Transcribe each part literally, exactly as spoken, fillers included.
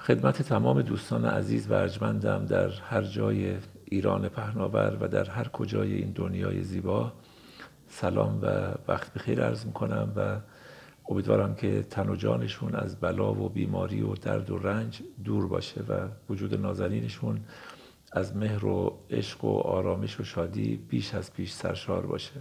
خدمت تمام دوستان عزیز و ارجمندم در هر جای ایران پهناور و در هر کجای این دنیای زیبا سلام و وقت بخیر عرض میکنم و امیدوارم که تن و جانشون از بلا و بیماری و درد و رنج دور باشه و وجود نازنینشون از مهر و عشق و آرامش و شادی بیش از پیش سرشار باشه.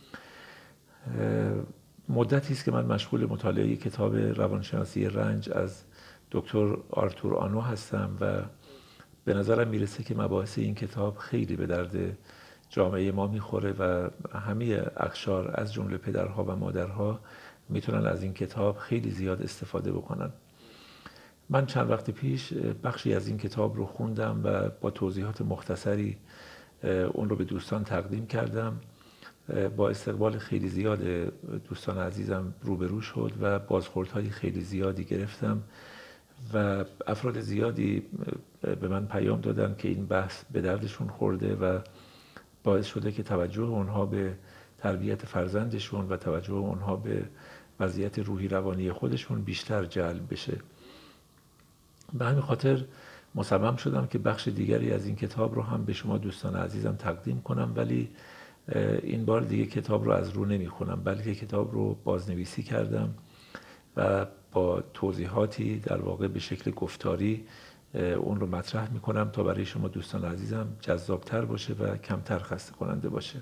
مدتی است که من مشغول مطالعه کتاب روانشناسی رنج از دکتر آرتور آنو هستم و به نظرم میرسه که مباحث این کتاب خیلی به درد جامعه ما میخوره و همه اقشار از جمله پدرها و مادرها میتونن از این کتاب خیلی زیاد استفاده بکنن. من چند وقت پیش بخشی از این کتاب رو خوندم و با توضیحات مختصری اون رو به دوستان تقدیم کردم. با استقبال خیلی زیاد دوستان عزیزم روبرو شد و بازخوردهای خیلی زیادی گرفتم و افراد زیادی به من پیام دادن که این بحث به دردشون خورده و باعث شده که توجه اونها به تربیت فرزندشون و توجه اونها به وضعیت روحی روانی خودشون بیشتر جلب بشه. به همین خاطر مصمم شدم که بخش دیگری از این کتاب رو هم به شما دوستان عزیزم تقدیم کنم، ولی این بار دیگه کتاب رو از رو نمیخونم بلکه کتاب رو بازنویسی کردم و با توضیحاتی در واقع به شکل گفتاری اون رو مطرح میکنم تا برای شما دوستان عزیزم جذابتر باشه و کمتر خسته کننده باشه.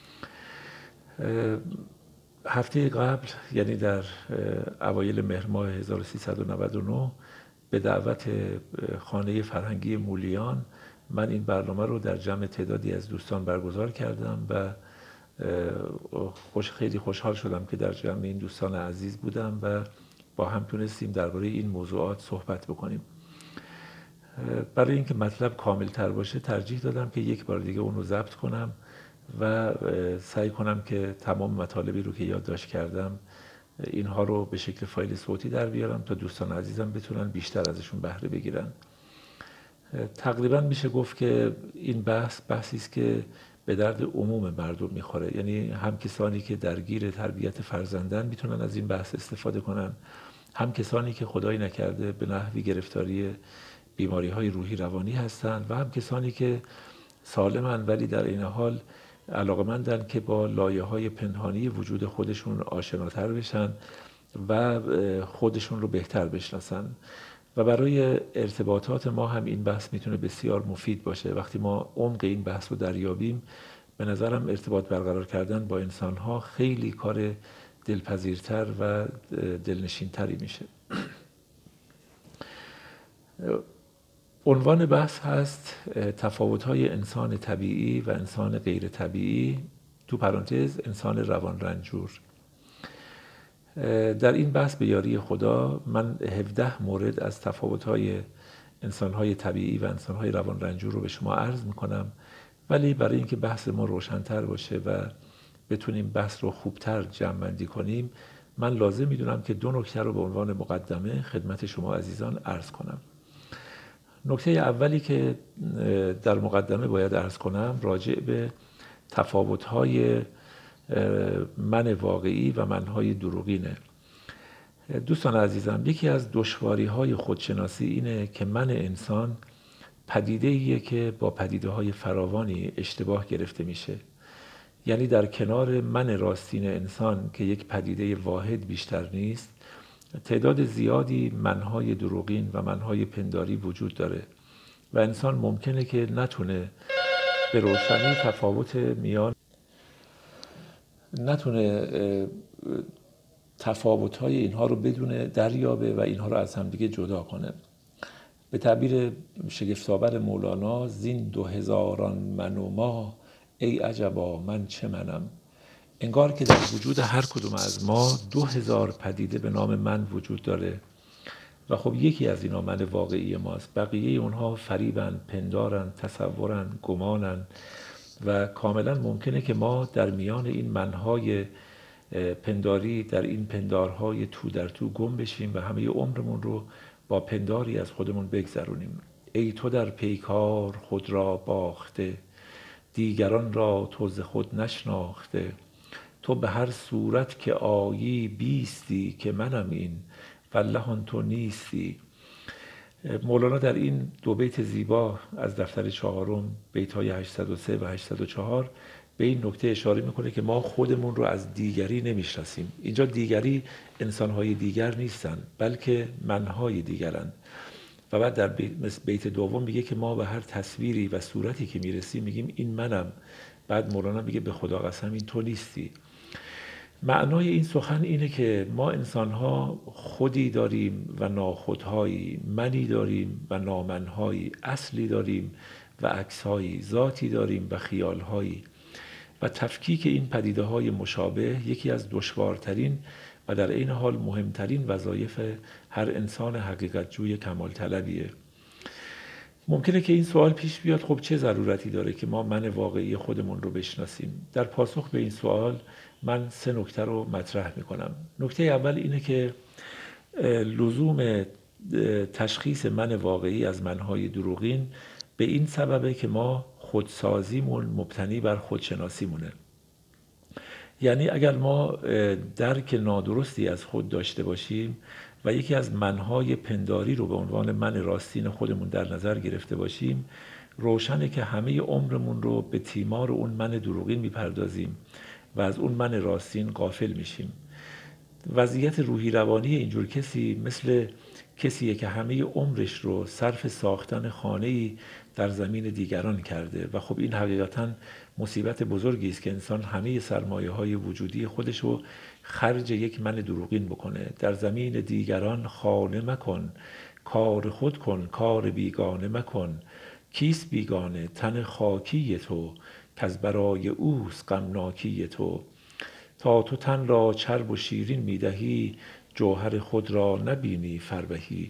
هفته قبل یعنی در اوایل مهر ماه هزار و سیصد و نود و نه به دعوت خانه فرهنگی مولیان من این برنامه رو در جمع تعدادی از دوستان برگزار کردم و خوش خیلی خوشحال شدم که در جمع این دوستان عزیز بودم و با هم تونستیم درباره این موضوعات صحبت بکنیم. برای اینکه مطلب کامل تر باشه ترجیح دادم که یک بار دیگه اون رو ضبط کنم و سعی کنم که تمام مطالبی رو که یادداشت کردم اینها رو به شکل فایل صوتی در بیارم تا دوستان عزیزم بتونن بیشتر ازشون بهره بگیرن. تقریبا میشه گفت که این بحث بحثی است که به درد عموم مردم میخوره، یعنی هم کسانی که درگیر تربیت فرزندن میتونن از این بحث استفاده کنن، هم کسانی که خدایی نکرده به نحوی گرفتاری بیماری های روحی روانی هستن و هم کسانی که سالمن ولی در این حال علاقمندن که با لایه های پنهانی وجود خودشون آشناتر بشن و خودشون رو بهتر بشناسن و برای ارتباطات ما هم این بحث میتونه بسیار مفید باشه. وقتی ما عمق این بحث رو دریابیم به نظرم ارتباط برقرار کردن با انسانها خیلی کار دلپذیرتر و دلنشینتری میشه. عنوان بحث هست تفاوت‌های انسان طبیعی و انسان غیر طبیعی، تو پرانتز انسان روان رنجور. در این بحث به یاری خدا من هفده مورد از تفاوت‌های انسان‌های طبیعی و انسان‌های روان رنجور رو به شما عرض می‌کنم، ولی برای اینکه بحث ما روشن‌تر باشه و بتونیم بحث رو خوبتر جمع‌بندی کنیم من لازم می‌دونم که دو نکته رو به عنوان مقدمه خدمت شما عزیزان عرض کنم. نکته اولی که در مقدمه باید عرض کنم راجع به تفاوت‌های من واقعی و منهای دروغینه. دوستان عزیزم، یکی از دشواری‌های خودشناسی اینه که من انسان پدیده‌ایه که با پدیده‌های فراوانی اشتباه گرفته میشه. یعنی در کنار من راستین انسان که یک پدیده واحد بیشتر نیست، تعداد زیادی منهای دروغین و منهای پنداری وجود داره و انسان ممکنه که نتونه به روشنی تفاوت میان نتونه تفاوت‌های اینها رو بدونه دریابه و اینها رو از همدیگه جدا کنه. به تعبیر شگفت‌آور مولانا زین دو هزاران من و ما ای عجبا من چه منم. انگار که در وجود هر کدوم از ما دو هزار پدیده به نام من وجود داره و خب یکی از اینا من واقعی ماست، بقیه اونها فریبن، پندارن، تصورن، گمانن و کاملا ممکنه که ما در میان این منهای پنداری در این پندارهای تو در تو گم بشیم و همه عمرمون رو با پنداری از خودمون بگذرونیم. ای تو در پیکار خود را باخته، دیگران را تو ز خود نشناخته. تو به هر صورت که آیی بیستی که منم این والله آن تو نیستی. مولانا در این دو بیت زیبا از دفتر چهارم بیت های هشتصد و سه و هشتصد و چهار به این نکته اشاره میکنه که ما خودمون رو از دیگری نمیشناسیم. اینجا دیگری انسانهای دیگر نیستن، بلکه منهای دیگرند. و بعد در بیت دوم میگه که ما به هر تصویری و صورتی که میرسیم میگیم این منم. بعد مولانا میگه به خدا قسم این تو نیستی. معنای این سخن اینه که ما انسانها خودی داریم و ناخودهایی، منی داریم و نامنهایی، اصلی داریم و عکسهایی، ذاتی داریم و خیالهایی. و تفکیک این پدیده های مشابه یکی از دشوارترین و در این حال مهمترین وظایف هر انسان حقیقت جوی کمال طلبیه. ممکنه که این سوال پیش بیاد خب چه ضرورتی داره که ما من واقعی خودمون رو بشناسیم؟ در پاسخ به این سوال من سه نکته رو مطرح میکنم. نکته اول اینه که لزوم تشخیص من واقعی از منهای دروغین به این سببه که ما خودسازیمون مبتنی بر خودشناسیمونه. یعنی اگر ما درک نادرستی از خود داشته باشیم و یکی از منهای پنداری رو به عنوان من راستین خودمون در نظر گرفته باشیم، روشنه که همه عمرمون رو به تیمار اون من دروغین میپردازیم و از اون من راستین غافل میشیم. وضعیت روحی روانی اینجور کسی مثل کسیه که همه عمرش رو صرف ساختن خانه‌ای در زمین دیگران کرده و خب این حقیقتاً مصیبت بزرگی است که انسان همه سرمایه‌های وجودی خودش رو خرج یک من دروغین بکنه. در زمین دیگران خانه مکن، کار خود کن، کار بیگانه مکن. کیست بیگانه؟ تن خاکی تو، که از برای اوست غمناکی تو. تا تو تن را چرب و شیرین میدهی، جوهر خود را نبینی فربهی.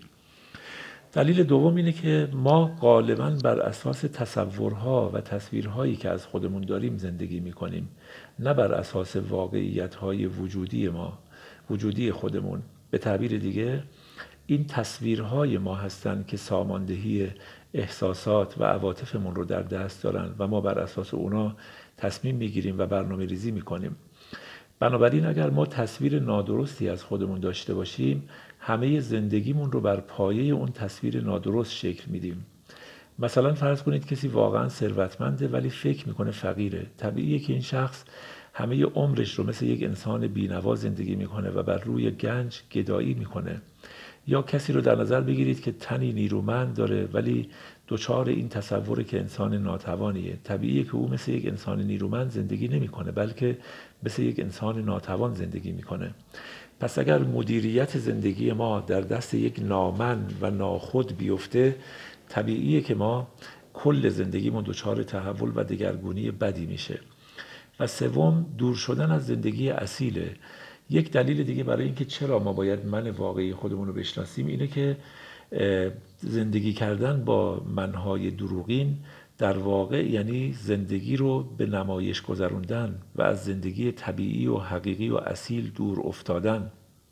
دلیل دوم اینه که ما غالباً بر اساس تصورها و تصویرهایی که از خودمون داریم زندگی میکنیم، نه بر اساس واقعیت‌های وجودی ما، وجودی خودمون. به تعبیر دیگه این تصویرهای ما هستن که ساماندهی احساسات و عواطفمون رو در دست دارن و ما بر اساس اونا تصمیم میگیریم و برنامه ریزی میکنیم. بنابراین اگر ما تصویر نادرستی از خودمون داشته باشیم، همه زندگیمون رو بر پایه اون تصویر نادرست شکل میدیم. مثلا فرض کنید کسی واقعا ثروتمنده ولی فکر میکنه فقیره. طبیعیه که این شخص همه عمرش رو مثل یک انسان بی‌نوا زندگی میکنه و بر روی گنج گدایی میکنه. یا کسی رو در نظر بگیرید که تنی نیرومند داره ولی دچار این تصوره که انسان ناتوانیه. طبیعیه که او مثل یک انسان نیرومند زندگی نمیکنه، بلکه مثل یک انسان ناتوان زندگی میکنه. پس اگر مدیریت زندگی ما در دست یک نامن و ناخود بیفته، طبیعیه که ما کل زندگیمون دچار تحول و دگرگونی بدی میشه. و سوم، دور شدن از زندگی اصیله. یک دلیل دیگه برای اینکه چرا ما باید من واقعی خودمون رو بشناسیم اینه که زندگی کردن با منهای دروغین در واقع یعنی زندگی رو به نمایش گذروندن و از زندگی طبیعی و حقیقی و اصیل دور افتادن.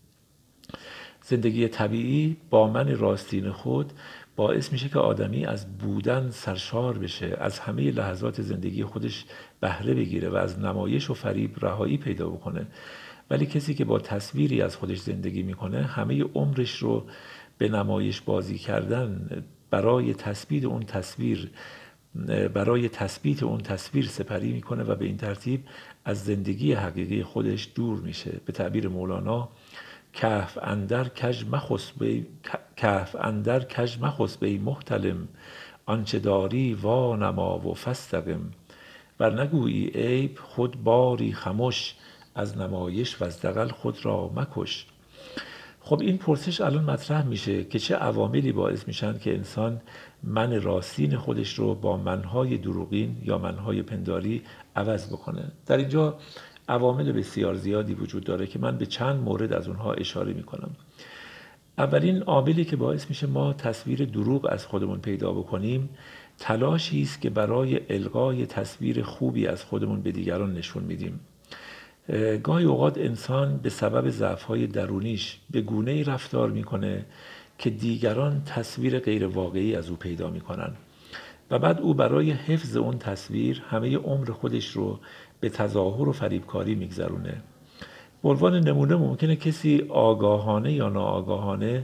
زندگی طبیعی با من راستین خود باعث میشه که آدمی از بودن سرشار بشه، از همه لحظات زندگی خودش بهره بگیره و از نمایش و فریب رهایی پیدا بکنه. ولی کسی که با تصویری از خودش زندگی میکنه، همه عمرش رو به نمایش بازی کردن برای تثبیت اون تصویر برای تثبیت اون تصویر سپری میکنه و به این ترتیب از زندگی حقیقی خودش دور میشه. به تعبیر مولانا، کهف اندر کژ مخسب بی کهف اندر کژ مخسب ای محتلم، آنچه داری وا نما و فاستقم. ور نگویی عیب خود باری خمش، از نمایش و از دغل خود را مکش. خب این پرسش الان مطرح میشه که چه عواملی باعث میشن که انسان من راستین خودش رو با منهای دروغین یا منهای پنداری عوض بکنه. در اینجا عوامل بسیار زیادی وجود داره که من به چند مورد از اونها اشاره میکنم. اولین عاملی که باعث میشه ما تصویر دروغ از خودمون پیدا بکنیم، تلاشی است که برای القای تصویر خوبی از خودمون به دیگران نشون میدیم. گاهی اوقات انسان به سبب ضعف‌های درونیش به گونه‌ای رفتار میکنه که دیگران تصویر غیر واقعی از او پیدا میکنن و بعد او برای حفظ اون تصویر همه عمر خودش رو به تظاهر و فریبکاری میگذرونه. به عنوان نمونه ممکنه کسی آگاهانه یا ناآگاهانه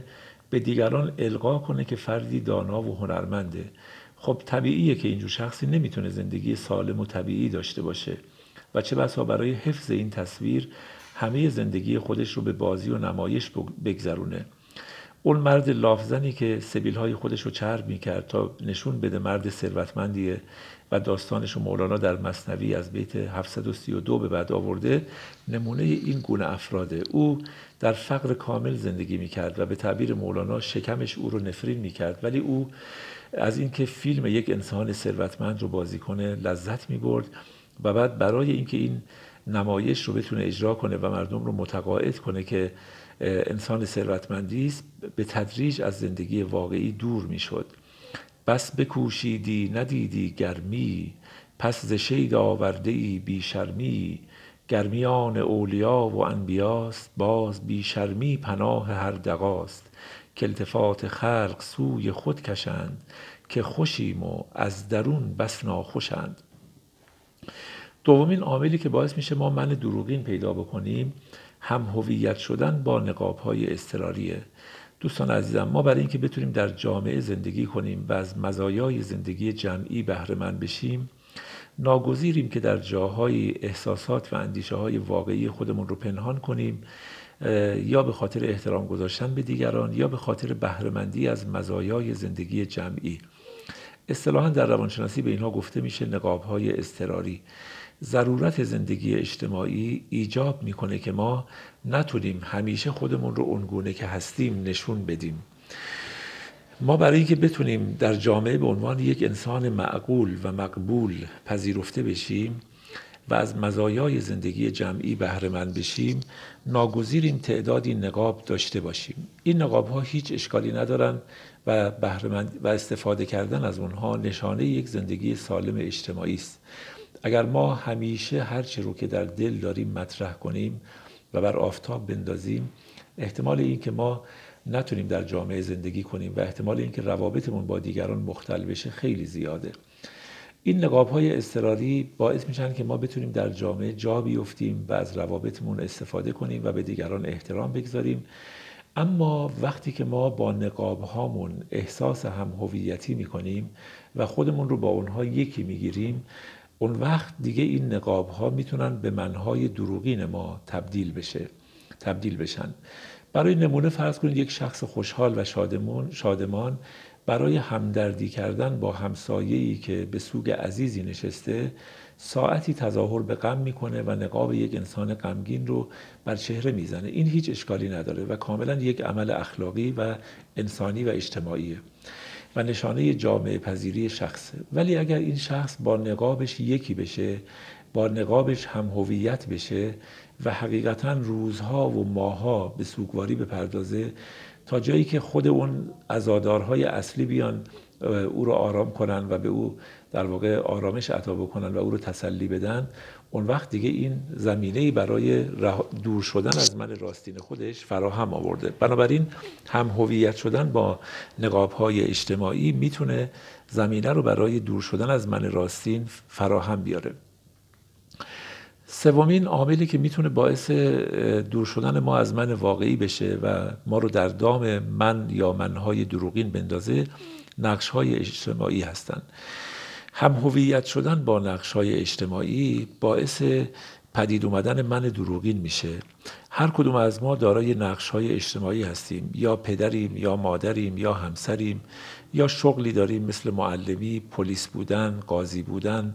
به دیگران القا کنه که فردی دانا و هنرمنده. خب طبیعیه که اینجور شخصی نمیتونه زندگی سالم و طبیعی داشته باشه و چه بسا برای حفظ این تصویر همه زندگی خودش رو به بازی و نمایش بگذرونه. اون مرد لافزنی که سبیل‌های خودش رو چرب می‌کرد تا نشون بده مرد ثروتمندیه و داستانش رو مولانا در مثنوی از بیت هفتصد و سی و دو به بعد آورده، نمونه این گونه افراده. او در فقر کامل زندگی می‌کرد و به تعبیر مولانا شکمش او رو نفرین می‌کرد، ولی او از اینکه فیلم یک انسان ثروتمند رو بازی کنه لذت می‌برد و بعد برای اینکه این نمایش رو بتونه اجرا کنه و مردم رو متقاعد کنه که انسان ثروتمندی است، به تدریج از زندگی واقعی دور میشد. بس بکوشیدی ندیدی گرمی، پس ز شید آورده ای بی شرمی. گرمیان اولیا و انبیاست، باز بی شرمی پناه هر دغاست. که التفات خلق سوی خود کشند، که خوشیم و از درون بس ناخوشند. دومین عاملی که باعث میشه ما من دروغین پیدا بکنیم هم هویت شدن با نقاب‌های اضطراریه. دوستان عزیزم، ما برای اینکه بتونیم در جامعه زندگی کنیم و از مزایای زندگی جمعی بهره مند بشیم، ناگزیریم که در جاهای احساسات و اندیشه‌های واقعی خودمون رو پنهان کنیم، یا به خاطر احترام گذاشتن به دیگران یا به خاطر بهره مندی از مزایای زندگی جمعی. اصطلاحاً در روانشناسی به اینها گفته میشه نقاب‌های اضطراری. ضرورت زندگی اجتماعی ایجاب میکنه که ما نتونیم همیشه خودمون رو اونگونه که هستیم نشون بدیم. ما برای اینکه بتونیم در جامعه به عنوان یک انسان معقول و مقبول پذیرفته بشیم و از مزایای زندگی جمعی بهره مند بشیم، ناگزیریم تعدادی نقاب داشته باشیم. این نقاب‌ها هیچ اشکالی ندارن و بهره مند و استفاده کردن از اونها نشانه یک زندگی سالم اجتماعی است. اگر ما همیشه هر چه رو که در دل داریم مطرح کنیم و بر آفتاب بندازیم، احتمال این که ما نتونیم در جامعه زندگی کنیم و احتمال این که روابطمون با دیگران مختل بشه خیلی زیاده. این نقاب‌های اضطراری باعث میشن که ما بتونیم در جامعه جا بیفتیم و از روابطمون استفاده کنیم و به دیگران احترام بگذاریم. اما وقتی که ما با نقاب‌هامون احساس هم هویتی میکنیم و خودمون رو با اونها یکی میگیریم، اون وقت دیگه این نقاب‌ها میتونن به منهای دروغین ما تبدیل بشه تبدیل بشن. برای نمونه فرض کنید یک شخص خوشحال و شادمان شادمان برای همدردی کردن با همسایه‌ای که به سوگ عزیزی نشسته ساعتی تظاهر به غم میکنه و نقاب یک انسان غمگین رو بر چهره میزنه. این هیچ اشکالی نداره و کاملا یک عمل اخلاقی و انسانی و اجتماعیه و نشانه جامعه پذیری شخصه. ولی اگر این شخص با نقابش یکی بشه، با نقابش هم هویت بشه و حقیقتاً روزها و ماهها به سوگواری بپردازه تا جایی که خود اون عزادارهای اصلی بیان او رو آرام کنن و به او در واقع آرامش عطا بکنن و او رو تسلی بدن، اون وقت دیگه این زمینه‌ای برای دور شدن از من راستین خودش فراهم آورده. بنابراین هم هویت شدن با نقاب‌های اجتماعی میتونه زمینه رو برای دور شدن از من راستین فراهم بیاره. سومین عاملی که میتونه باعث دور شدن ما از من واقعی بشه و ما رو در دام من یا منهای دروغین بندازه، نقش‌های اجتماعی هستند. هم هویت شدن با نقش‌های اجتماعی باعث پدید اومدن من دروغین میشه. هر کدوم از ما دارای نقش‌های اجتماعی هستیم، یا پدریم یا مادریم یا همسریم، یا شغلی داریم مثل معلمی، پلیس بودن، قاضی بودن،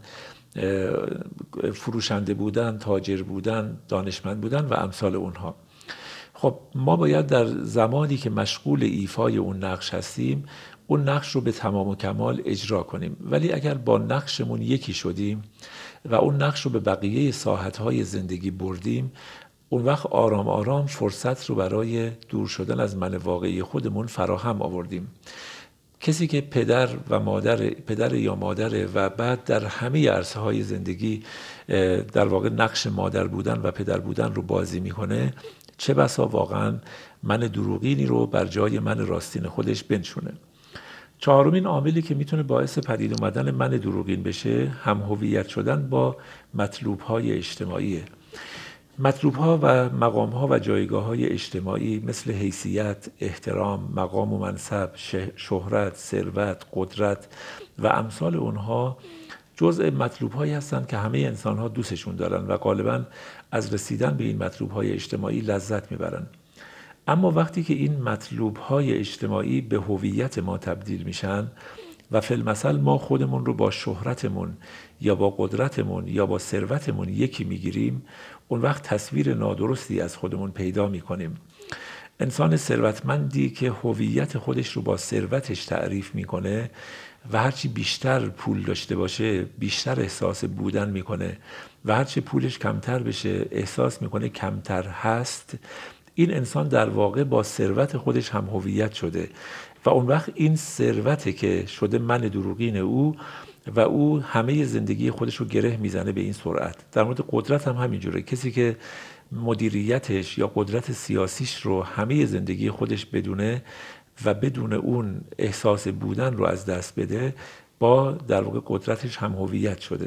فروشنده بودن، تاجر بودن، دانشمند بودن و امثال اونها. خب ما باید در زمانی که مشغول ایفای اون نقش هستیم اون نقش رو به تمام و کمال اجرا کنیم. ولی اگر با نقشمون یکی شدیم و اون نقش رو به بقیه ساحت‌های زندگی بردیم، اون وقت آرام آرام فرصت رو برای دور شدن از من واقعی خودمون فراهم آوردیم. کسی که پدر و مادر پدر یا مادره و بعد در همه عرصه‌های زندگی در واقع نقش مادر بودن و پدر بودن رو بازی میکنه، چه بسا واقعا من دروغینی رو بر جای من راستین خودش بنشونه. چهارمین عاملی که میتونه باعث پدید اومدن من دروغین بشه هم هویت شدن با مطلوب‌های اجتماعیه. مطلوب‌ها و مقام‌ها و جایگاه‌های اجتماعی مثل حیثیت، احترام، مقام و منصب، شهرت، ثروت، قدرت و امثال اونها جزء مطلوب‌هایی هستند که همه انسان‌ها دوستشون دارن و غالباً از رسیدن به این مطلوب‌های اجتماعی لذت میبرن. اما وقتی که این مطلوب‌های اجتماعی به هویت ما تبدیل میشن و فی المثل ما خودمون رو با شهرتمون یا با قدرتمون یا با ثروتمون یکی میگیریم، اون وقت تصویر نادرستی از خودمون پیدا میکنیم. انسان ثروتمندی که هویت خودش رو با ثروتش تعریف میکنه و هرچی بیشتر پول داشته باشه بیشتر احساس بودن میکنه و هرچی پولش کمتر بشه احساس میکنه کمتر هست، این انسان در واقع با ثروت خودش هم هویت شده و اون وقت این ثروته که شده من دروغین او و او همه زندگی خودش رو گره میزنه به این سرعت. در مورد قدرت هم همینجوره. کسی که مدیریتش یا قدرت سیاسیش رو همه زندگی خودش بدونه و بدون اون احساس بودن رو از دست بده، با در واقع قدرتش هم هویت شده.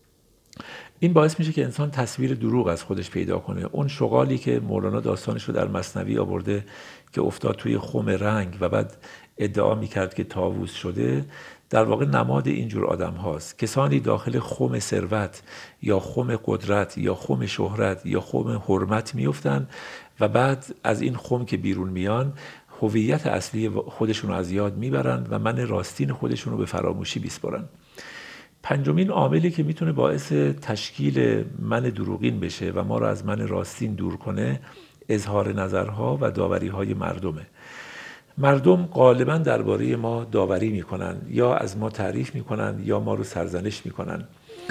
این باعث میشه که انسان تصویر دروغ از خودش پیدا کنه. اون شغالی که مولانا داستانش رو در مثنوی آورده که افتاد توی خم رنگ و بعد ادعا میکرد که طاووس شده، در واقع نماد اینجور آدم هاست. کسانی داخل خم ثروت یا خم قدرت یا خم شهرت یا خم حرمت میفتن و بعد از این خم که بیرون میان هویت اصلی خودشون رو از یاد میبرن و من راستین خودشون رو به فراموشی میسپارن. پنجمین عاملی که میتونه باعث تشکیل من دروغین بشه و ما رو از من راستین دور کنه، اظهار نظرها و داوریهای مردمه. مردم غالباً درباره ما داوری میکنن، یا از ما تعریف میکنن یا ما رو سرزنش میکنن.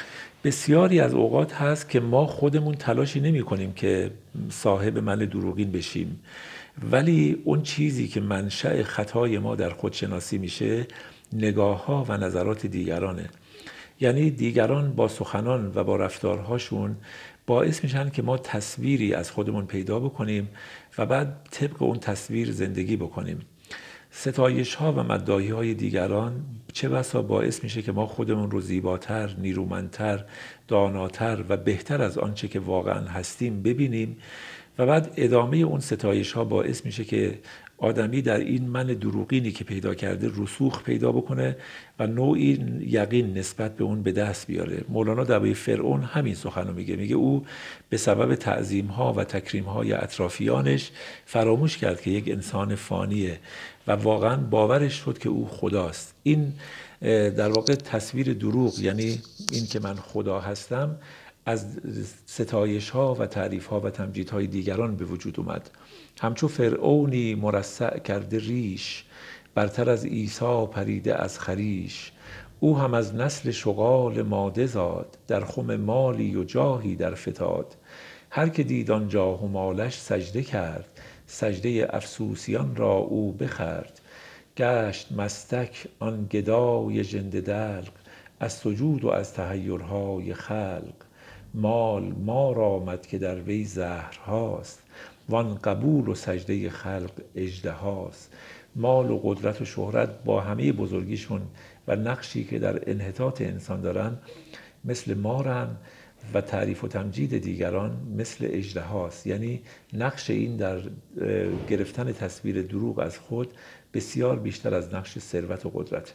بسیاری از اوقات هست که ما خودمون تلاشی نمی کنیم که صاحب من دروغین بشیم، ولی اون چیزی که منشأ خطای ما در خودشناسی میشه نگاه ها و نظرات دیگرانه. یعنی دیگران با سخنان و با رفتارهاشون باعث میشن که ما تصویری از خودمون پیدا بکنیم و بعد طبق اون تصویر زندگی بکنیم. ستایش ها و مداحی های دیگران چه بسا باعث میشه که ما خودمون رو زیباتر، نیرومندتر، داناتر و بهتر از آنچه که واقعا هستیم ببینیم و بعد ادامه اون ستایش ها باعث میشه که آدمی در این من دروغینی که پیدا کرده رسوخ پیدا بکنه و نوعی یقین نسبت به اون به دست بیاره. مولانا درباره فرعون همین سخنو میگه. میگه او به سبب تعظیم ها و تکریم های اطرافیانش فراموش کرد که یک انسان فانیه و واقعا باورش شد که او خداست. این در واقع تصویر دروغ، یعنی این که من خدا هستم، از ستایش ها و تعریف ها و تمجید های دیگران به وجود اومد. همچو فرعونی مرصع کرده ریش، برتر از عیسی پریده از خریش. او هم از نسل شغال ماده زاد، در خم مالی و جاهی در فتاد. هر که دید آن جاه و مالش سجده کرد، سجده افسوسیان را او بخورد. گشت مستک آن گدای ژنده دلق، از سجود و از تحیرهای خلق. مال مار آمد که در وی زهرهاست، وان قبول و سجده خلق اژدهاست. مال و قدرت و شهرت با همه بزرگیشون و نقشی که در انحطاط انسان دارن مثل مارن و تعریف و تمجید دیگران مثل اژدهاست. یعنی نقش این در گرفتن تصویر دروغ از خود بسیار بیشتر از نقش ثروت و قدرت.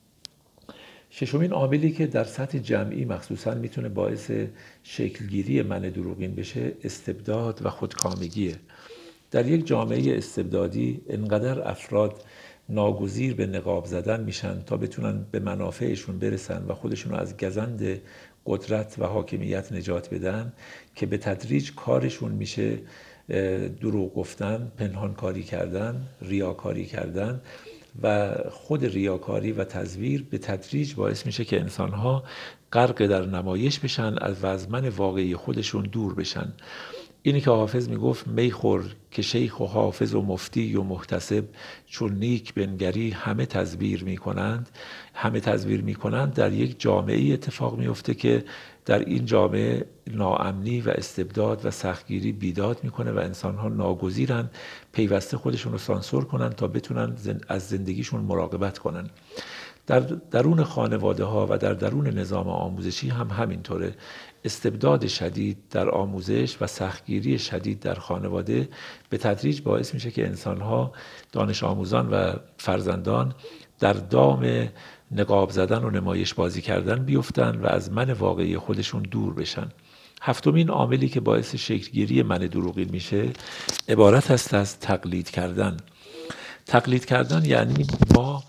ششمین عاملی که در سطح جمعی مخصوصاً میتونه باعث شکلگیری من دروغین بشه استبداد و خودکامگیه. در یک جامعه استبدادی انقدر افراد ناگزیر به نقاب زدن میشن تا بتونن به منافعشون برسن و خودشون رو از گزند قدرت و حاکمیت نجات بدن که به تدریج کارشون میشه دروغ گفتن، پنهانکاری کردن، ریاکاری کردن و خود ریاکاری و تزویر به تدریج باعث میشه که انسانها غرق در نمایش بشن و از من واقعی خودشون دور بشن. اینی که حافظ میگفت میخور که شیخ و حافظ و مفتی و محتسب، چون نیک بنگری همه تزویر میکنند. همه تزویر میکنند در یک جامعه اتفاق میفته که در این جامعه ناامنی و استبداد و سختگیری بیداد میکنه و انسانها ناگزیرن پیوسته خودشون رو سانسور کنن تا بتونن از زندگیشون مراقبت کنن. در درون خانواده ها و در درون نظام آموزشی هم همینطوره. استبداد شدید در آموزش و سختگیری شدید در خانواده به تدریج باعث میشه که انسانها، دانش آموزان و فرزندان در دام نقاب زدن و نمایش بازی کردن بیفتن و از من واقعی خودشون دور بشن. هفتمین عاملی که باعث شکلگیری من دروغین میشه عبارت است از تقلید کردن. تقلید کردن یعنی ما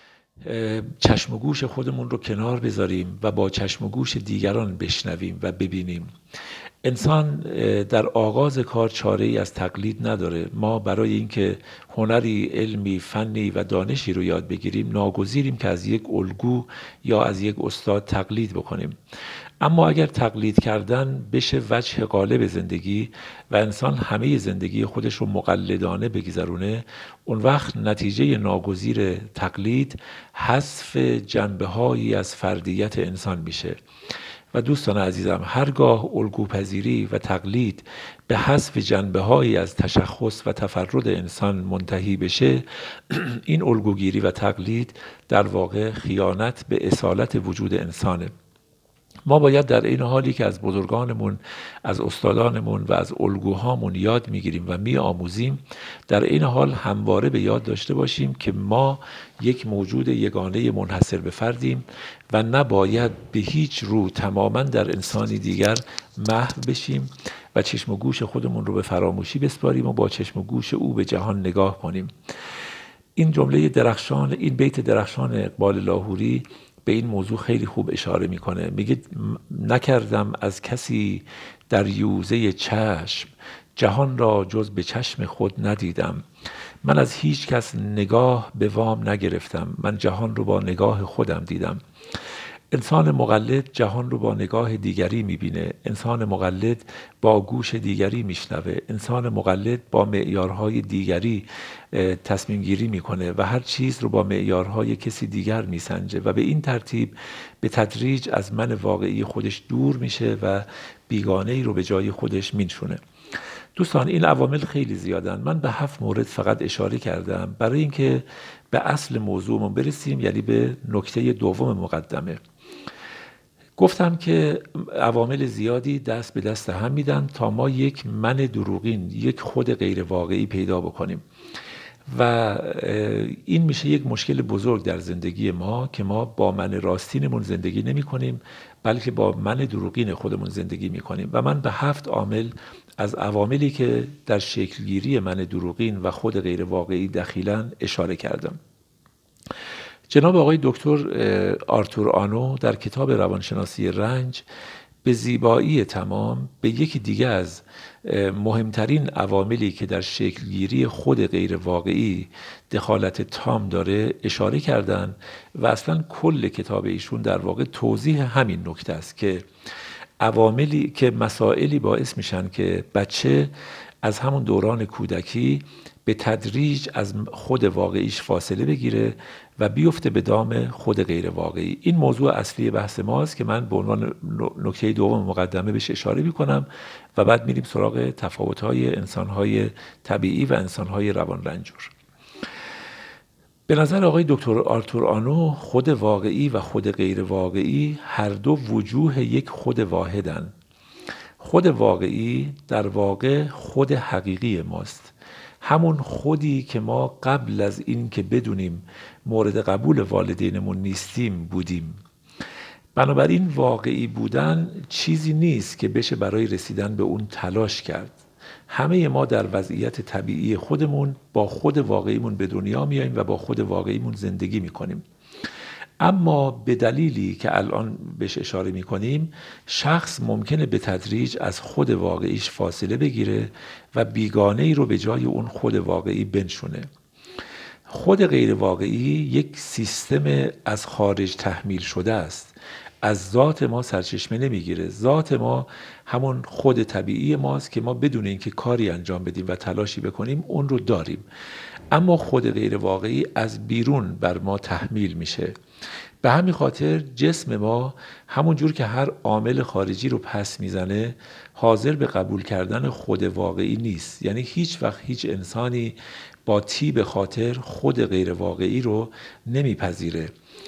چشم و گوش خودمون رو کنار بذاریم و با چشم و گوش دیگران بشنویم و ببینیم. انسان در آغاز کار چاره ای از تقلید نداره. ما برای اینکه هنری، علمی، فنی و دانشی رو یاد بگیریم ناگزیریم که از یک الگو یا از یک استاد تقلید بکنیم. اما اگر تقلید کردن بشه وجه غالب زندگی و انسان همه زندگی خودش رو مقلدانه بگذرونه، اون وقت نتیجه ناگزیر تقلید حذف جنبه‌هایی از فردیت انسان میشه. و دوستان عزیزم، هرگاه الگوپذیری و تقلید به حذف جنبه‌هایی از تشخص و تفرد انسان منتهی بشه، این الگوگیری و تقلید در واقع خیانت به اصالت وجود انسانه. ما باید در این حالی که از بزرگانمون، از استادانمون و از الگوهامون یاد میگیریم و میآموزیم، در این حال همواره به یاد داشته باشیم که ما یک موجود یگانه منحصر به فردیم و نباید به هیچ رو تماما در انسانی دیگر محو بشیم و چشم و گوش خودمون رو به فراموشی بسپاریم و با چشم و گوش او به جهان نگاه کنیم. این جمله درخشان، این بیت درخشان اقبال لاهوری به این موضوع خیلی خوب اشاره میکنه. میگه نکردم از کسی در یوزه چشم، جهان را جز به چشم خود ندیدم. من از هیچ کس نگاه به وام نگرفتم، من جهان رو با نگاه خودم دیدم. انسان مقلد جهان رو با نگاه دیگری میبینه. انسان مقلد با گوش دیگری میشنوه. انسان مقلد با معیارهای دیگری تصمیم گیری میکنه و هر چیز رو با معیارهای کسی دیگر میسنجه و به این ترتیب به تدریج از من واقعی خودش دور میشه و بیگانه ای رو به جای خودش مینشونه. دوستان، این عوامل خیلی زیادن. من به هفت مورد فقط اشاره کردم برای اینکه به اصل موضوعمون برسیم، یعنی به نکته دوم مقدمه. گفتم که عوامل زیادی دست به دست هم میدن تا ما یک من دروغین، یک خود غیر واقعی پیدا بکنیم و این میشه یک مشکل بزرگ در زندگی ما که ما با من راستینمون زندگی نمی کنیم بلکه با من دروغین خودمون زندگی می کنیم. و من به هفت عامل از عواملی که در شکلگیری من دروغین و خود غیر واقعی دخیلن اشاره کردم. جناب آقای دکتر آرتور آنو در کتاب روانشناسی رنج به زیبایی تمام به یکی دیگه از مهمترین عواملی که در شکلگیری خود غیر واقعی دخالت تام داره اشاره کردن و اصلا کل کتاب ایشون در واقع توضیح همین نکته است که عواملی که مسائلی باعث میشن که بچه از همون دوران کودکی به تدریج از خود واقعیش فاصله بگیره و بیفته به دام خود غیر واقعی. این موضوع اصلی بحث ماست که من به عنوان نکته دوم مقدمه بهش اشاره میکنم و بعد میریم سراغ تفاوت‌های انسان‌های طبیعی و انسان‌های روان رنجور. به نظر آقای دکتر آرتور آنو خود واقعی و خود غیر واقعی هر دو وجوه یک خود واحدن. خود واقعی در واقع خود حقیقی ماست، همون خودی که ما قبل از این که بدونیم مورد قبول والدینمون نیستیم بودیم. بنابراین واقعی بودن چیزی نیست که بشه برای رسیدن به اون تلاش کرد. همه ما در وضعیت طبیعی خودمون با خود واقعیمون به دنیا میاییم و با خود واقعیمون زندگی میکنیم. اما به دلیلی که الان بهش اشاره میکنیم، شخص ممکنه به تدریج از خود واقعیش فاصله بگیره و بیگانه ای رو به جای اون خود واقعی بنشونه. خود غیر واقعی یک سیستم از خارج تحمیل شده است، از ذات ما سرچشمه نمیگیره. ذات ما همون خود طبیعی ماست که ما بدون اینکه کاری انجام بدیم و تلاشی بکنیم اون رو داریم. اما خود غیر واقعی از بیرون بر ما تحمیل میشه. به همین خاطر جسم ما همون جور که هر عامل خارجی رو پس میزنه حاضر به قبول کردن خود واقعی نیست. یعنی هیچ وقت هیچ انسانی با طیب خاطر خود غیر واقعی رو نمیپذیره.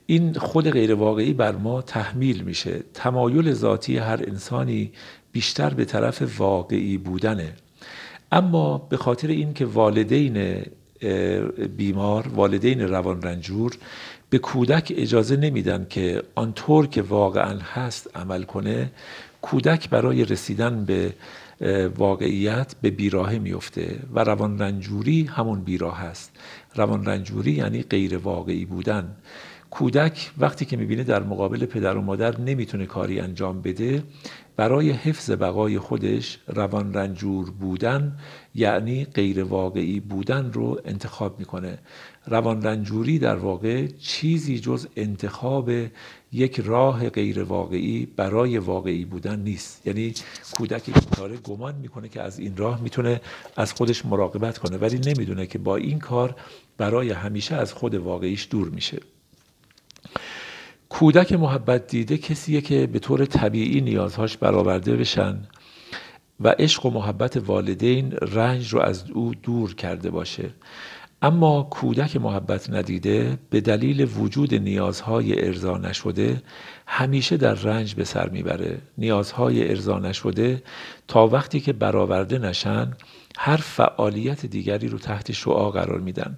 این خود غیر واقعی بر ما تحمیل میشه. تمایل ذاتی هر انسانی بیشتر به طرف واقعی بودنه، اما به خاطر اینکه والدین بیمار، والدین روان رنجور به کودک اجازه نمیدن که آنطور که واقعا هست عمل کنه، کودک برای رسیدن به واقعیت به بیراهه میفته و روان رنجوری همون بیراه است. روان رنجوری یعنی غیر واقعی بودن. کودک وقتی که میبینه در مقابل پدر و مادر نمیتونه کاری انجام بده، برای حفظ بقای خودش روان رنجور بودن یعنی غیر واقعی بودن رو انتخاب میکنه. روان رنجوری در واقع چیزی جز انتخاب یک راه غیر واقعی برای واقعی بودن نیست. یعنی کودکی که کاره گمان میکنه که از این راه میتونه از خودش مراقبت کنه، ولی نمیدونه که با این کار برای همیشه از خود واقعیش دور میشه. کودک محبت دیده کسیه که به طور طبیعی نیازهاش برآورده بشن و عشق و محبت والدین رنج رو از او دور کرده باشه. اما کودک محبت ندیده به دلیل وجود نیازهای ارضا نشده همیشه در رنج به سر میبره. نیازهای ارضا نشده تا وقتی که برآورده نشن هر فعالیت دیگری رو تحت شعاع قرار میدن.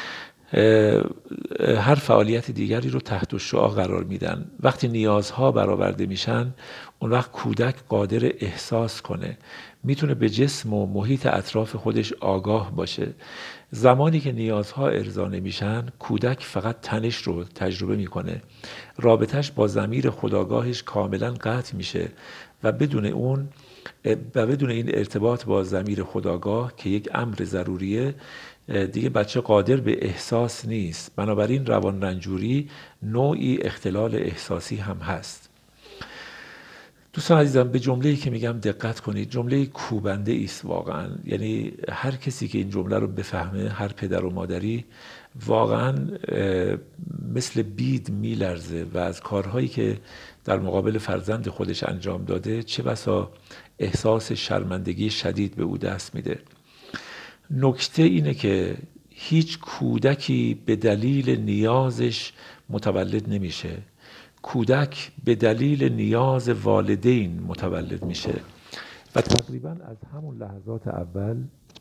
هر فعالیت دیگری رو تحت شعاع قرار میدن. وقتی نیازها برآورده میشن، اون وقت کودک قادر احساس کنه، میتونه به جسم و محیط اطراف خودش آگاه باشه. زمانی که نیازها ارضا نمیشن، کودک فقط تنش رو تجربه میکنه. رابطش با ضمیر خودآگاهش کاملا قطع میشه و بدون اون و بدون این ارتباط با ضمیر خودآگاه که یک امر ضروریه، دیگه بچه قادر به احساس نیست. بنابراین روان رنجوری نوعی اختلال احساسی هم هست. دوستان عزیزم، به جمله‌ای که میگم دقت کنید. جمله کوبنده ایست واقعا. یعنی هر کسی که این جمله رو بفهمه، هر پدر و مادری، واقعا مثل بید میلرزه و از کارهایی که در مقابل فرزند خودش انجام داده چه بسا احساس شرمندگی شدید به او دست میده. نکته اینه که هیچ کودکی به دلیل نیازش متولد نمیشه. کودک به دلیل نیاز والدین متولد میشه و تقریبا از همون لحظات اول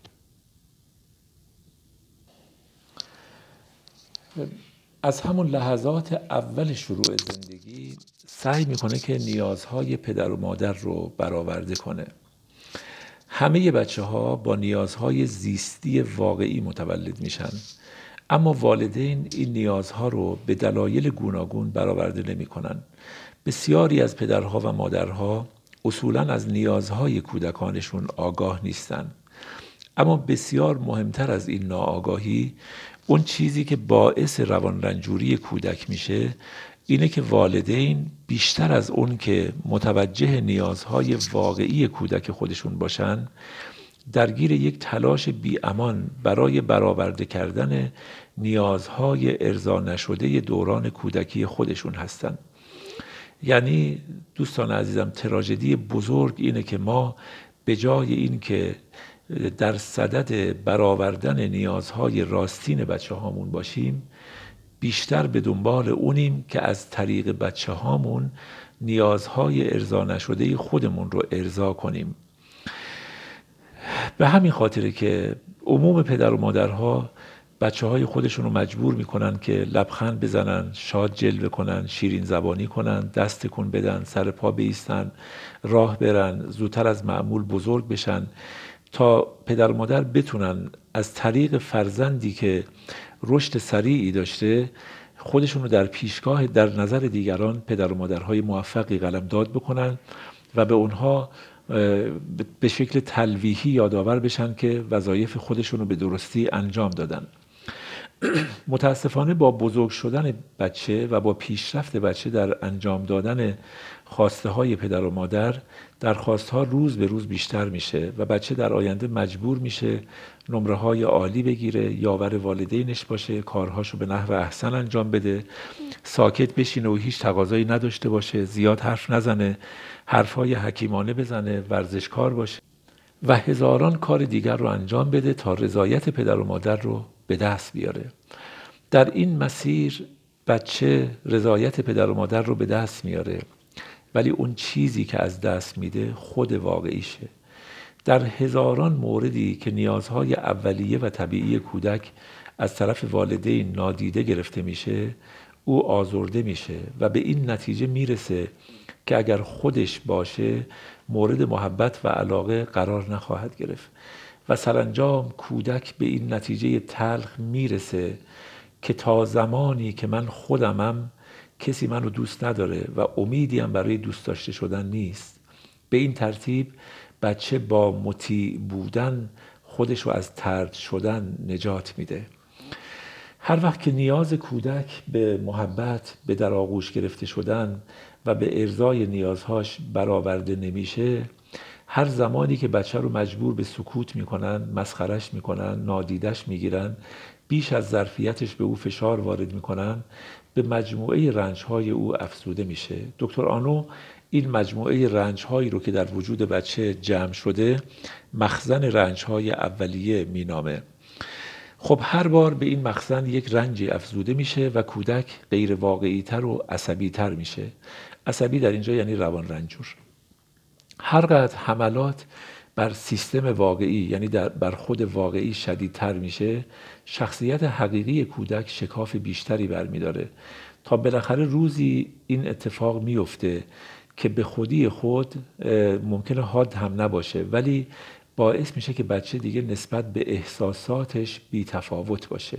از همون لحظات اول شروع زندگی سعی میکنه که نیازهای پدر و مادر رو برآورده کنه. همه بچه ها با نیازهای زیستی واقعی متولد میشن، اما والدین این نیازها رو به دلایل گوناگون برآورده نمی کنن. بسیاری از پدرها و مادرها اصولاً از نیازهای کودکانشون آگاه نیستن. اما بسیار مهمتر از این ناآگاهی، اون چیزی که باعث روان رنجوری کودک میشه اینه که والدین بیشتر از اون که متوجه نیازهای واقعی کودک خودشون باشن، درگیر یک تلاش بی‌امان برای برآورده کردن نیازهای ارضا نشده دوران کودکی خودشون هستن. یعنی دوستان عزیزم، تراژدی بزرگ اینه که ما به جای این که در صدد برآوردن نیازهای راستین بچه هامون باشیم، بیشتر به دنبال اونیم که از طریق بچه هامون نیازهای ارضا نشده خودمون رو ارضا کنیم. به همین خاطره که عموم پدر و مادرها بچه های خودشون رو مجبور میکنن که لبخند بزنن، شاد جلوه کنن، شیرین زبانی کنن، دست تکون بدن، سر پا بایستن، راه برن، زودتر از معمول بزرگ بشن تا پدر و مادر بتونن از طریق فرزندی که رشد سریعی داشته خودشون رو در پیشگاه در نظر دیگران پدر و مادرهای موفقی قلمداد بکنن و به اونها به شکل تلویحی یادآور بشن که وظایف خودشون رو به درستی انجام دادن. متاسفانه با بزرگ شدن بچه و با پیشرفت بچه در انجام دادن خواسته های پدر و مادر، درخواست ها روز به روز بیشتر میشه و بچه در آینده مجبور میشه نمره های عالی بگیره، یاور والدینش باشه، کارهاشو به نحو احسن انجام بده، ساکت بشینه و هیچ تقاضایی نداشته باشه، زیاد حرف نزنه، حرفهای حکیمانه بزنه، ورزشکار باشه و هزاران کار دیگر رو انجام بده تا رضایت پدر و مادر رو به دست بیاره. در این مسیر بچه رضایت پدر و مادر رو به دست میاره، ولی اون چیزی که از دست میده خود واقعیشه. در هزاران موردی که نیازهای اولیه و طبیعی کودک از طرف والدین نادیده گرفته میشه، او آزرده میشه و به این نتیجه میرسه که اگر خودش باشه مورد محبت و علاقه قرار نخواهد گرفت و سرانجام کودک به این نتیجه تلخ میرسه که تا زمانی که من خودمم کسی منو دوست نداره و امیدی هم برای دوست داشته شدن نیست. به این ترتیب بچه با مطیع بودن خودش رو از طرد شدن نجات میده. هر وقت که نیاز کودک به محبت، به در آغوش گرفته شدن و به ارضای نیازهاش برآورده نمیشه، هر زمانی که بچه رو مجبور به سکوت میکنن، مسخرش میکنن، نادیدش میگیرن، بیش از ظرفیتش به او فشار وارد میکنن، به مجموعه رنجهای او افزوده میشه. دکتر آنو این مجموعه رنجهایی رو که در وجود بچه جمع شده مخزن رنجهای اولیه مینامه. خب هر بار به این مخزن یک رنجی افزوده میشه و کودک غیر واقعی تر و عصبی تر میشه. عصبی در اینجا یعنی روان رنجور. هرقدر حملات بر سیستم واقعی یعنی در بر خود واقعی شدیدتر میشه، شخصیت حقیقی کودک شکاف بیشتری برمیداره تا بالاخره روزی این اتفاق میفته که به خودی خود ممکنه حاد هم نباشه، ولی باعث میشه که بچه دیگه نسبت به احساساتش بی تفاوت باشه.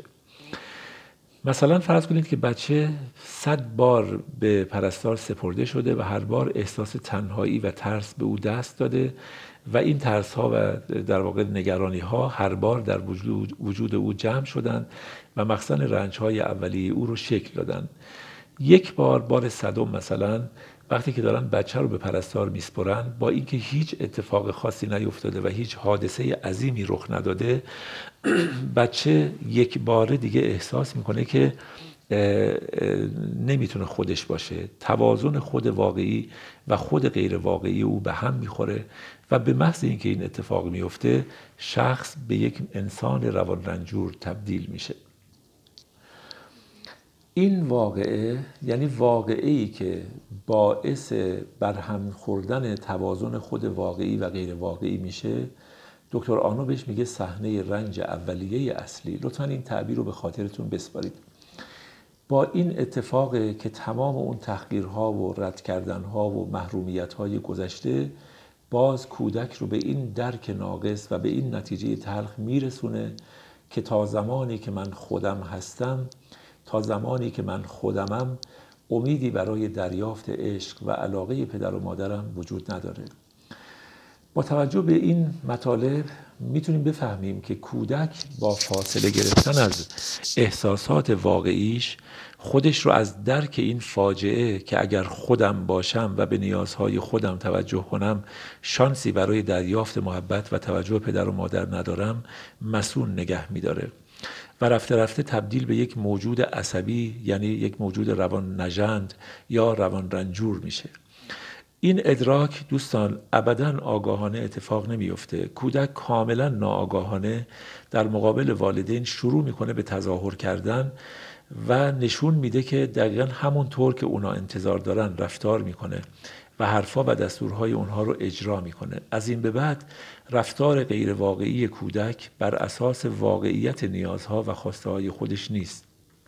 مثلا فرض کنید که بچه صد بار به پرستار سپرده شده و هر بار احساس تنهایی و ترس به او دست داده و این ترس ها و در واقع نگرانی ها هر بار در وجود, وجود او جمع شدن و مخزن رنج های اولیه او رو شکل دادن. یک بار بار صدم مثلا وقتی که دارن بچه رو به پرستار میسپرن، با اینکه هیچ اتفاق خاصی نیفتاده و هیچ حادثه عظیمی رخ نداده، بچه یک باره دیگه احساس میکنه که نمیتونه خودش باشه. توازن خود واقعی و خود غیر واقعی او به هم میخوره و به محض اینکه این اتفاق میفته شخص به یک انسان روان رنجور تبدیل میشه. این واقعه یعنی واقعه‌ای که باعث برهم خوردن توازن خود واقعی و غیر واقعی میشه، دکتر آنو بهش میگه صحنه رنج اولیه اصلی. لطفاً این تعبیر رو به خاطرتون بسپارید. با این اتفاقه که تمام اون تحقیرها و رد کردنها و محرومیت‌های گذشته باز کودک رو به این درک ناقص و به این نتیجه تلخ میرسونه که تا زمانی که من خودم هستم، تا زمانی که من خودمم، امیدی برای دریافت عشق و علاقه پدر و مادرم وجود نداره. با توجه به این مطالب میتونیم بفهمیم که کودک با فاصله گرفتن از احساسات واقعیش خودش رو از درک این فاجعه که اگر خودم باشم و به نیازهای خودم توجه کنم شانسی برای دریافت محبت و توجه پدر و مادر ندارم مسئول نگه میداره و رفته رفته تبدیل به یک موجود عصبی یعنی یک موجود روان نژند یا روان رنجور میشه. این ادراک دوستان ابداً آگاهانه اتفاق نمیفته. کودک کاملا ناآگاهانه در مقابل والدین شروع میکنه به تظاهر کردن و نشون میده که دقیقاً همون طور که اونا انتظار دارن رفتار میکنه و حرفا و دستورهای اونها رو اجرا میکنه. از این به بعد رفتار غیر واقعی کودک بر اساس واقعیت نیازها و خواسته های خودش نیست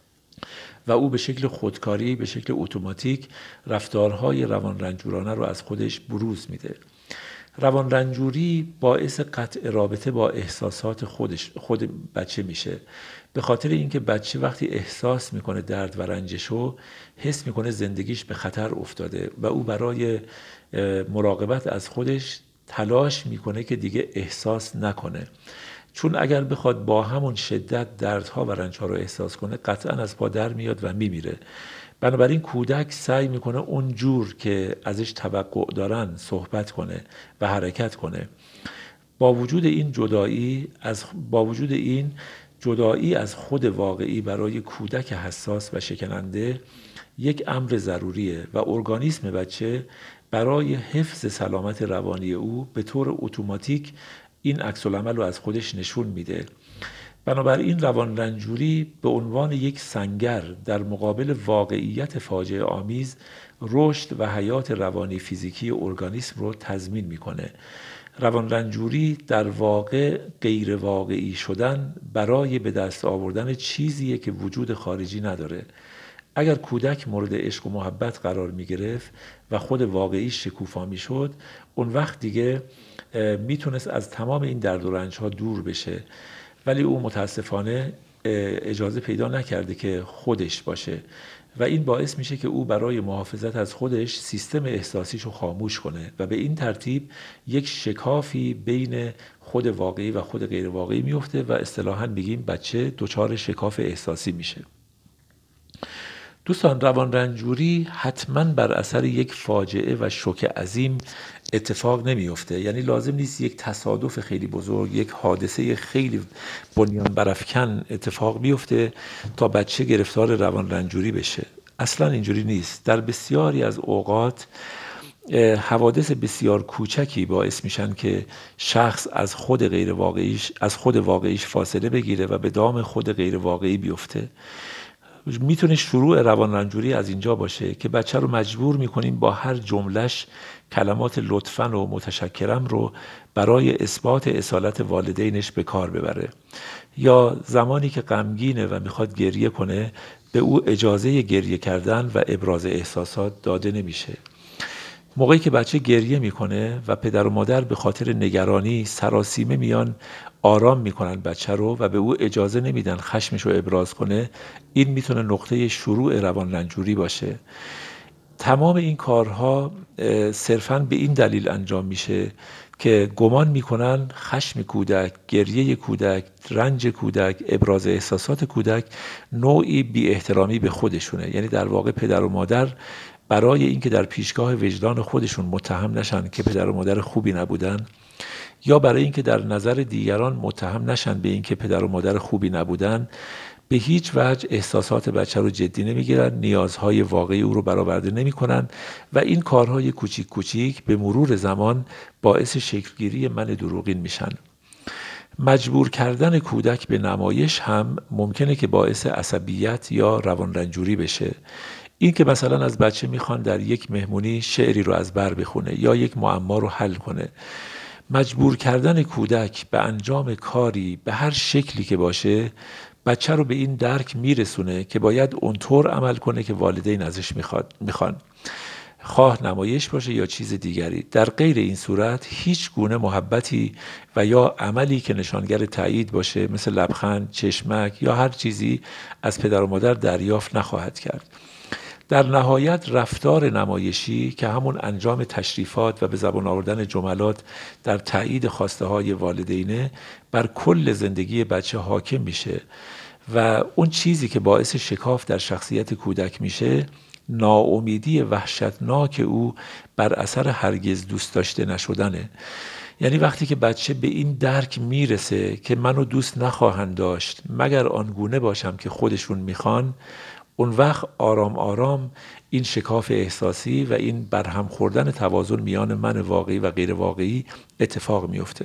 و او به شکل خودکاری، به شکل اتوماتیک رفتارهای روان رنجورانه رو از خودش بروز میده. روان رنجوری باعث قطع رابطه با احساسات خودش خود بچه میشه، به خاطر اینکه بچه وقتی احساس میکنه درد و رنجشو حس میکنه زندگیش به خطر افتاده و او برای مراقبت از خودش تلاش میکنه که دیگه احساس نکنه، چون اگر بخواد با همون شدت دردها و رنجها رو احساس کنه قطعا از پا در میاد و میمیره. بنابراین کودک سعی میکنه اون جور که ازش توقع دارن صحبت کنه و حرکت کنه. با وجود این جدایی از با وجود این جدایی از خود واقعی برای کودک حساس و شکننده یک امر ضروریه و ارگانیسم بچه برای حفظ سلامت روانی او به طور اتوماتیک این عکس العمل رو از خودش نشون میده. بنابراین روان رنجوری به عنوان یک سنگر در مقابل واقعیت فاجعه آمیز رشد و حیات روانی فیزیکی ارگانیسم رو تضمین میکنه. روان رنجوری در واقع غیر واقعی شدن برای به دست آوردن چیزیه که وجود خارجی نداره. اگر کودک مورد عشق و محبت قرار می گرفت و خود واقعی شکوفا می شد، اون وقت دیگه میتونست از تمام این درد و رنج ها دور بشه. ولی او متاسفانه اجازه پیدا نکرده که خودش باشه و این باعث میشه که او برای محافظت از خودش سیستم احساسیشو خاموش کنه و به این ترتیب یک شکافی بین خود واقعی و خود غیر واقعی میفته و اصطلاحاً میگیم بچه دچار شکاف احساسی میشه. دوستان، روان رنجوری حتماً بر اثر یک فاجعه و شوک عظیم اتفاق نمیفته. یعنی لازم نیست یک تصادف خیلی بزرگ، یک حادثه خیلی بنیان برافکن اتفاق بیفته تا بچه گرفتار روان رنجوری بشه. اصلا اینجوری نیست. در بسیاری از اوقات حوادث بسیار کوچکی باعث میشن که شخص از خود غیر واقعیش از خود واقعیش فاصله بگیره و به دام خود غیر واقعی بیفته. میتونه شروع روان رنجوری از اینجا باشه که بچه رو مجبور میکنیم با هر جملهش کلمات لطفاً و متشکرم رو برای اثبات اصالت والدینش به کار ببره، یا زمانی که غمگینه و میخواد گریه کنه به او اجازه گریه کردن و ابراز احساسات داده نمیشه. موقعی که بچه گریه میکنه و پدر و مادر به خاطر نگرانی سراسیمه میان آرام میکنن بچه رو و به او اجازه نمیدن خشمش رو ابراز کنه، این میتونه نقطه شروع روان رنجوری باشه. تمام این کارها صرفاً به این دلیل انجام میشه که گمان میکنن خشم کودک، گریه کودک، رنج کودک، ابراز احساسات کودک نوعی بی احترامی به خودشونه. یعنی در واقع پدر و مادر برای اینکه در پیشگاه وجدان خودشون متهم نشن که پدر و مادر خوبی نبودن، یا برای اینکه در نظر دیگران متهم نشن به اینکه پدر و مادر خوبی نبودن، به هیچ وجه احساسات بچه رو جدی نمیگیرن، نیازهای واقعی او رو برآورده نمیکنن و این کارهای کوچیک کوچیک به مرور زمان باعث شکلگیری من دروغین میشن. مجبور کردن کودک به نمایش هم ممکنه که باعث عصبیت یا روان رنجوری بشه. این که مثلا از بچه میخوان در یک مهمونی شعری رو از بر بخونه یا یک معما رو حل کنه. مجبور کردن کودک به انجام کاری به هر شکلی که باشه بچه رو به این درک میرسونه که باید اونطور عمل کنه که والدین ازش میخواد میخوان، خواه نمایش باشه یا چیز دیگری. در غیر این صورت هیچ گونه محبتی و یا عملی که نشانگر تایید باشه مثل لبخند، چشمک یا هر چیزی از پدر و مادر دریافت نخواهد کرد. در نهایت رفتار نمایشی که همون انجام تشریفات و به زبان آوردن جملات در تایید خواسته های والدینه بر کل زندگی بچه حاکم میشه و اون چیزی که باعث شکاف در شخصیت کودک میشه ناامیدی وحشتناک او بر اثر هرگز دوست داشته نشدنه. یعنی وقتی که بچه به این درک میرسه که منو دوست نخواهند داشت مگر آنگونه باشم که خودشون میخوان، اون وقت آرام آرام این شکاف احساسی و این برهم خوردن توازن میان من واقعی و غیر واقعی اتفاق میفته.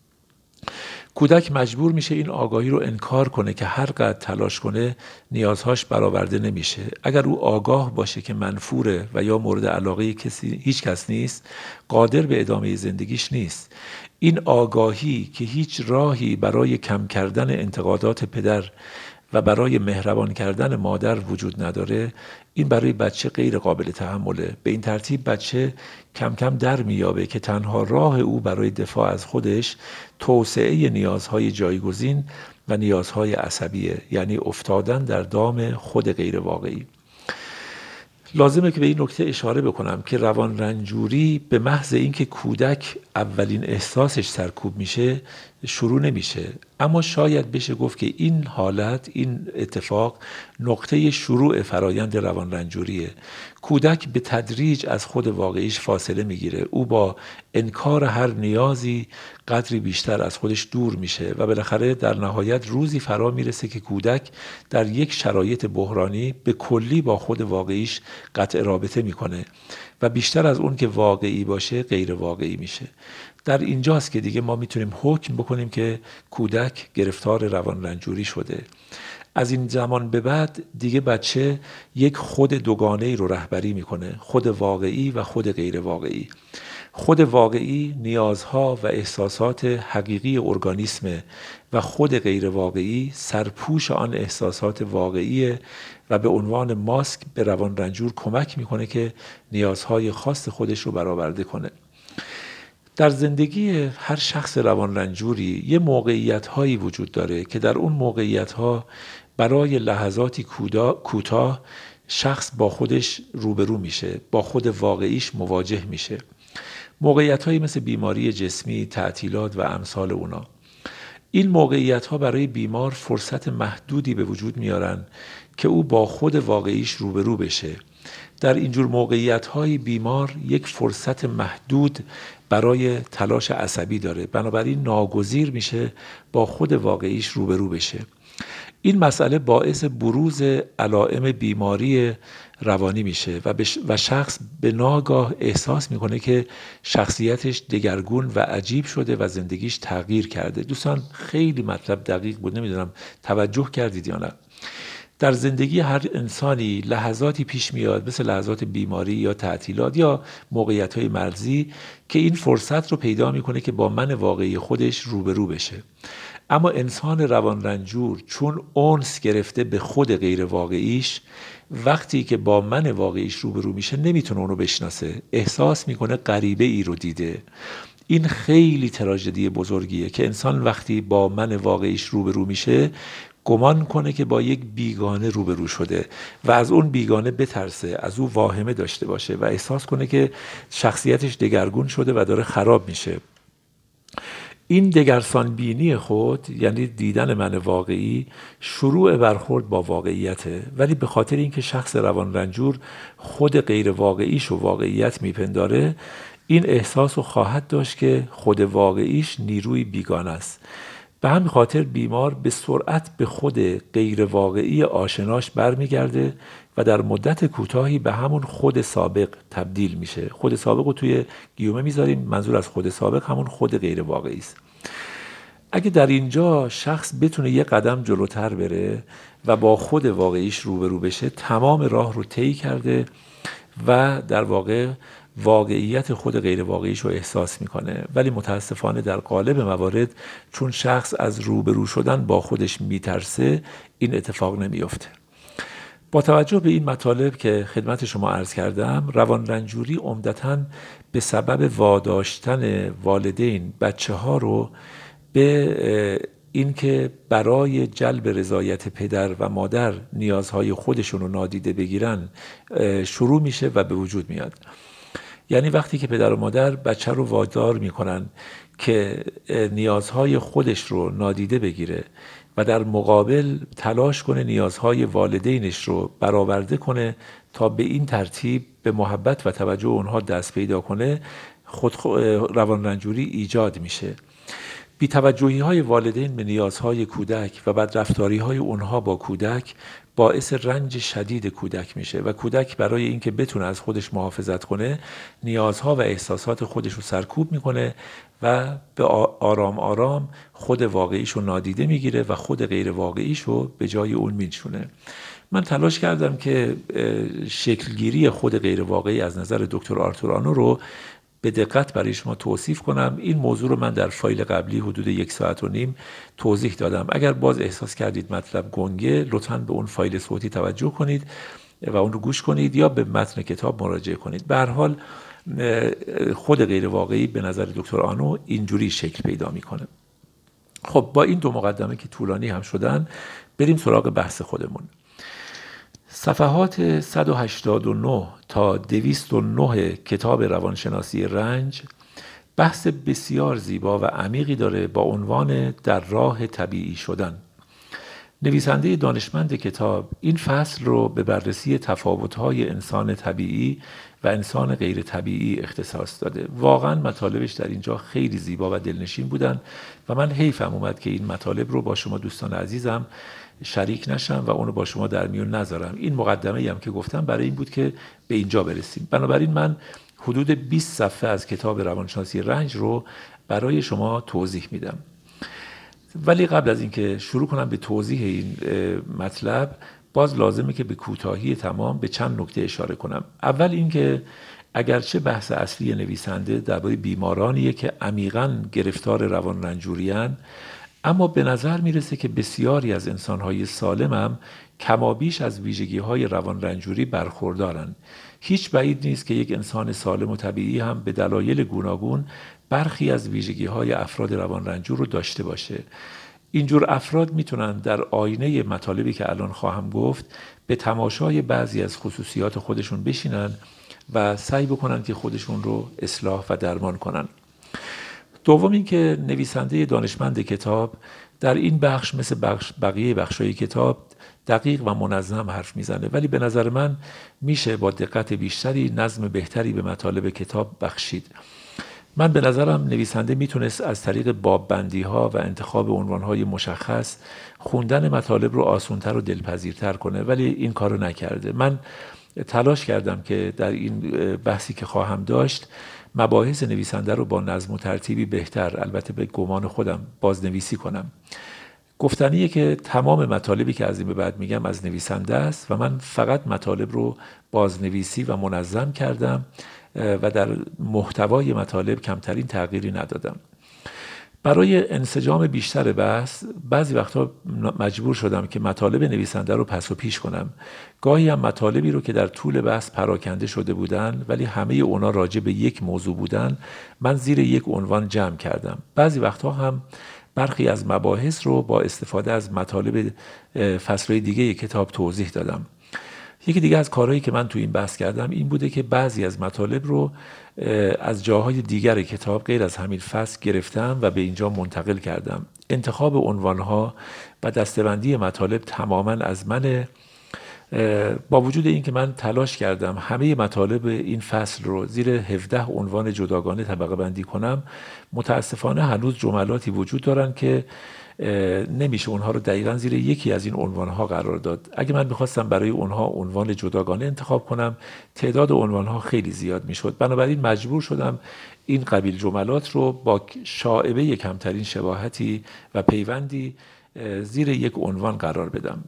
کودک مجبور میشه این آگاهی رو انکار کنه که هر قدر تلاش کنه نیازهاش برآورده نمیشه. اگر او آگاه باشه که منفوره و یا مورد علاقه کسی هیچ کس نیست، قادر به ادامه زندگیش نیست. این آگاهی که هیچ راهی برای کم کردن انتقادات پدر و برای مهربان کردن مادر وجود نداره، این برای بچه غیر قابل تحمله. به این ترتیب بچه کم کم در میابه که تنها راه او برای دفاع از خودش توسعه نیازهای جایگزین و نیازهای عصبیه، یعنی افتادن در دام خود غیر واقعی. لازمه که به این نکته اشاره بکنم که روان رنجوری به محض اینکه کودک اولین احساسش سرکوب میشه شروع نمیشه، اما شاید بشه گفت که این حالت، این اتفاق نقطه شروع فرایند روان رنجوریه. کودک به تدریج از خود واقعیش فاصله میگیره، او با انکار هر نیازی قدری بیشتر از خودش دور میشه و بالاخره در نهایت روزی فرا میرسه که کودک در یک شرایط بحرانی به کلی با خود واقعیش قطع رابطه میکنه و بیشتر از اون که واقعی باشه غیر واقعی میشه. در اینجاست که دیگه ما میتونیم حکم بکنیم که کودک گرفتار روان رنجوری شده. از این زمان به بعد دیگه بچه یک خود دوگانه‌ای رو رهبری میکنه، خود واقعی و خود غیر واقعی. خود واقعی نیازها و احساسات حقیقی ارگانیسمه و خود غیر واقعی سرپوش آن احساسات واقعیه و به عنوان ماسک به روان رنجور کمک میکنه که نیازهای خاص خودش رو برآورده کنه. در زندگی هر شخص روان رنجوری یه موقعیت هایی وجود داره که در اون موقعیت ها برای لحظاتی کوتاه شخص با خودش روبرو میشه، با خود واقعیش مواجه میشه. موقعیت هایی مثل بیماری جسمی، تعطیلات و امثال اونا. این موقعیت ها برای بیمار فرصت محدودی به وجود میارن که او با خود واقعیش روبرو بشه. در اینجور موقعیت های بیمار یک فرصت محدود برای تلاش عصبی داره، بنابراین ناگزیر میشه با خود واقعیش روبرو بشه. این مسئله باعث بروز علائم بیماری روانی میشه و, و شخص به ناگاه احساس میکنه که شخصیتش دگرگون و عجیب شده و زندگیش تغییر کرده. دوستان خیلی مطلب دقیق بود، نمیدونم توجه کردید یا نه. در زندگی هر انسانی لحظاتی پیش میاد مثل لحظات بیماری یا تعطیلات یا موقعیت‌های مرزی که این فرصت رو پیدا میکنه که با من واقعی خودش روبرو بشه. اما انسان روان رنجور چون اونس گرفته به خود غیر واقعیش، وقتی که با من واقعیش روبرو میشه نمیتونه اونو بشناسه، احساس میکنه غریبه ای رو دیده. این خیلی تراژدی بزرگیه که انسان وقتی با من واقعیش روبرو میشه گمان کنه که با یک بیگانه روبرو شده و از اون بیگانه بترسه، از اون واهمه داشته باشه و احساس کنه که شخصیتش دگرگون شده و داره خراب میشه. این دگرسان بینی خود، یعنی دیدن من واقعی، شروع برخورد با واقعیته، ولی به خاطر اینکه شخص روان رنجور خود غیر واقعیش و واقعیت میپنداره، این احساس رو خواهد داشت که خود واقعیش نیروی بیگانه است. به همین خاطر بیمار به سرعت به خود غیر واقعی آشناش برمیگرده و در مدت کوتاهی به همون خود سابق تبدیل میشه. خود سابق رو توی گیومه میذاریم، منظور از خود سابق همون خود غیر واقعی است. اگه در اینجا شخص بتونه یه قدم جلوتر بره و با خود واقعیش روبرو بشه، تمام راه رو طی کرده و در واقع واقعیت خود غیر واقعیش رو احساس میکنه. ولی متاسفانه در قالب موارد چون شخص از روبرو شدن با خودش میترسه، این اتفاق نمیفته. با توجه به این مطالب که خدمت شما عرض کردم، روان رنجوری عمدتاً به سبب واداشتن والدین بچه ها رو به اینکه برای جلب رضایت پدر و مادر نیازهای خودشون رو نادیده بگیرن شروع میشه و به وجود میاد. یعنی وقتی که پدر و مادر بچه رو وادار میکنن که نیازهای خودش رو نادیده بگیره و در مقابل تلاش کنه نیازهای والدینش رو برآورده کنه تا به این ترتیب به محبت و توجه اونها دست پیدا کنه، خود روان رنجوری ایجاد میشه. بی‌توجهی های والدین به نیازهای کودک و بدرفتاری های اونها با کودک باعث رنج شدید کودک میشه و کودک برای اینکه بتونه از خودش محافظت کنه نیازها و احساسات خودش رو سرکوب میکنه و به آرام آرام خود واقعیش رو نادیده میگیره و خود غیر واقعیش رو به جای اون میچونه. من تلاش کردم که شکلگیری خود غیر واقعی از نظر دکتر آرتور آنو رو به دقت برای شما توصیف کنم. این موضوع رو من در فایل قبلی حدود یک ساعت و نیم توضیح دادم. اگر باز احساس کردید مطلب گنگه، لطفاً به اون فایل صوتی توجه کنید و اون رو گوش کنید یا به متن کتاب مراجعه کنید. به هر حال خود غیر واقعی به نظر دکتر آنو اینجوری شکل پیدا میکنه. خب با این دو مقدمه که طولانی هم شدن، بریم سراغ بحث خودمون. صفحات صد و هشتاد و نه تا دویست و نه کتاب روانشناسی رنج بحث بسیار زیبا و عمیقی داره با عنوان در راه طبیعی شدن. نویسنده دانشمند کتاب این فصل رو به بررسی تفاوت‌های انسان طبیعی و انسان غیر طبیعی اختصاص داده. واقعا مطالبش در اینجا خیلی زیبا و دلنشین بودن و من حیفم اومد که این مطالب رو با شما دوستان عزیزم شریک نشم و اونو با شما در میون نذارم. این مقدمه هم که گفتم برای این بود که به اینجا برسیم. بنابراین من حدود بیست صفحه از کتاب روانشناسی رنج رو برای شما توضیح میدم. ولی قبل از اینکه شروع کنم به توضیح این مطلب، باز لازمه که به کوتاهی تمام به چند نکته اشاره کنم. اول اینکه اگرچه بحث اصلی نویسنده درباره بیمارانیه که عمیقاً گرفتار روان رنجوریان، اما به نظر میرسه که بسیاری از انسانهای سالم هم کمابیش از ویژگی‌های روان رنجوری برخوردارن. هیچ بعید نیست که یک انسان سالم و طبیعی هم به دلایل گوناگون برخی از ویژگی‌های افراد روان رنجور رو داشته باشه. اینجور افراد میتونن در آینه مطالبی که الان خواهم گفت به تماشای بعضی از خصوصیات خودشون بشینن و سعی بکنن که خودشون رو اصلاح و درمان کنن. دوم این که نویسنده دانشمند کتاب در این بخش مثل بخش بقیه بخشای کتاب دقیق و منظم حرف میزنه، ولی به نظر من میشه با دقت بیشتری نظم بهتری به مطالب کتاب بخشید. من به نظرم نویسنده میتونست از طریق باب‌بندی ها و انتخاب عنوان های مشخص خوندن مطالب رو آسان‌تر و دلپذیرتر کنه، ولی این کارو نکرده. من تلاش کردم که در این بحثی که خواهم داشت مباحث نویسنده رو با نظم و ترتیبی بهتر، البته به گمان خودم، بازنویسی کنم. گفتنیه که تمام مطالبی که از این به بعد میگم از نویسنده است و من فقط مطالب رو بازنویسی و منظم کردم و در محتوای مطالب کمترین تغییری ندادم. برای انسجام بیشتر بحث بعضی وقتا مجبور شدم که مطالب نویسنده رو پس و پیش کنم. گاهی هم مطالبی رو که در طول بحث پراکنده شده بودن ولی همه اونا راجع به یک موضوع بودن، من زیر یک عنوان جمع کردم. بعضی وقتا هم برخی از مباحث رو با استفاده از مطالب فصلهای دیگه کتاب توضیح دادم. یکی دیگه از کارهایی که من تو این بحث کردم این بوده که بعضی از مطالب رو از جاهای دیگر کتاب غیر از همین فصل گرفتم و به اینجا منتقل کردم. انتخاب عنوانها و دسته‌بندی مطالب تماما از من، با وجود این که من تلاش کردم همه مطالب این فصل رو زیر هفده عنوان جداگانه طبقه بندی کنم، متاسفانه هنوز جملاتی وجود دارن که نمیشه اونها رو دقیقاً زیر یکی از این عنوانها قرار داد. اگه من میخواستم برای اونها عنوان جداگانه انتخاب کنم، تعداد عنوانها خیلی زیاد میشد. بنابراین مجبور شدم این قبیل جملات رو با شائبه کمترین شباهتی و پیوندی زیر یک عنوان قرار بدم.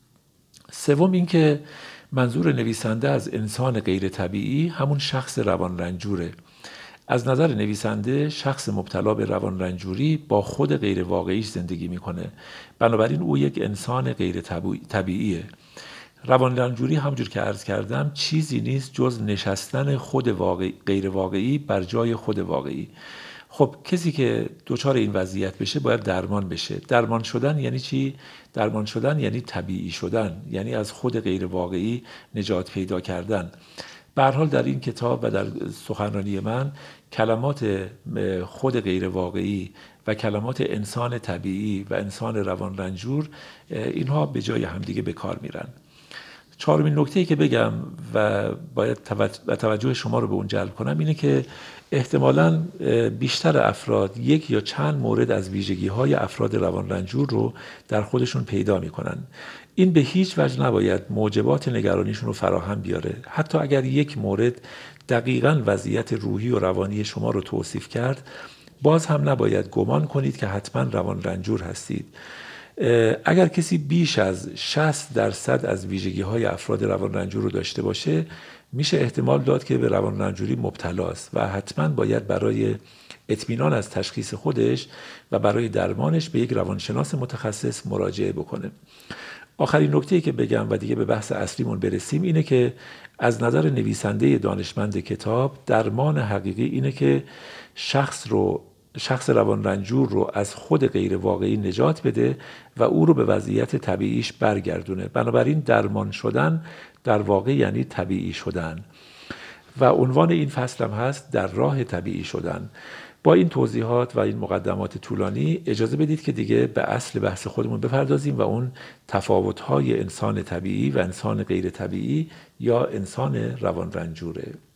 سوم این که منظور نویسنده از انسان غیر طبیعی همون شخص روان رنجوره. از نظر نویسنده شخص مبتلا به روان رنجوری با خود غیر واقعیش زندگی میکنه، بنابراین او یک انسان غیر طبیعیه. روان رنجوری همونجور که عرض کردم چیزی نیست جز نشستن خود واقعی غیر واقعی بر جای خود واقعی. خب کسی که دچار این وضعیت بشه باید درمان بشه. درمان شدن یعنی چی؟ درمان شدن یعنی طبیعی شدن، یعنی از خود غیر واقعی نجات پیدا کردن. به هر حال در این کتاب و در سخنرانی من کلمات خود غیر واقعی و کلمات انسان طبیعی و انسان روان رنجور اینها به جای همدیگه به کار میرن. چهارمین نکته‌ای که بگم و باید توجه شما رو به اون جلب کنم اینه که احتمالاً بیشتر افراد یک یا چند مورد از ویژگی‌های افراد روان رنجور رو در خودشون پیدا می‌کنن. این به هیچ وجه نباید موجبات نگرانیشون رو فراهم بیاره. حتی اگر یک مورد دقیقاً وضعیت روحی و روانی شما رو توصیف کرد، باز هم نباید گمان کنید که حتما روان رنجور هستید. اگر کسی بیش از شصت درصد از ویژگی‌های افراد روان رنجور رو داشته باشه، میشه احتمال داد که به روان رنجوری مبتلا است و حتما باید برای اطمینان از تشخیص خودش و برای درمانش به یک روانشناس متخصص مراجعه بکنه. آخرین نکته‌ای که بگم و دیگه به بحث اصلیمون برسیم اینه که از نظر نویسنده دانشمند کتاب درمان حقیقی اینه که شخص رو شخص روان رنجور رو از خود غیر واقعی نجات بده و او رو به وضعیت طبیعیش برگردونه. بنابراین درمان شدن در واقع یعنی طبیعی شدن و عنوان این فصل هم هست در راه طبیعی شدن. با این توضیحات و این مقدمات طولانی اجازه بدید که دیگه به اصل بحث خودمون بپردازیم و اون تفاوت‌های انسان طبیعی و انسان غیر طبیعی یا انسان روان رنجوره.